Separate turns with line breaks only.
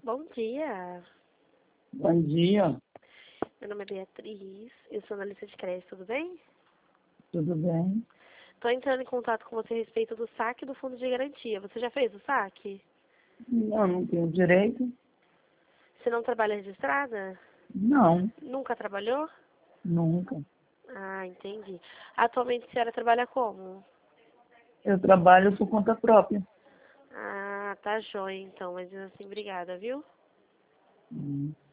Bom dia.
Bom dia,
Meu nome é Beatriz. Eu sou analista de crédito, tudo bem?
tudo bem?
Estou entrando em contato com você a respeito do saque do fundo de garantia. Você já fez o saque?
Não tenho direito?
Você não trabalha registrada?
Não,
Nunca trabalhou?
nunca.
Ah, entendi. Atualmente a senhora trabalha como?
Eu trabalho por conta própria.
Ah, tá joia então, mas assim, obrigada, viu?
Hum.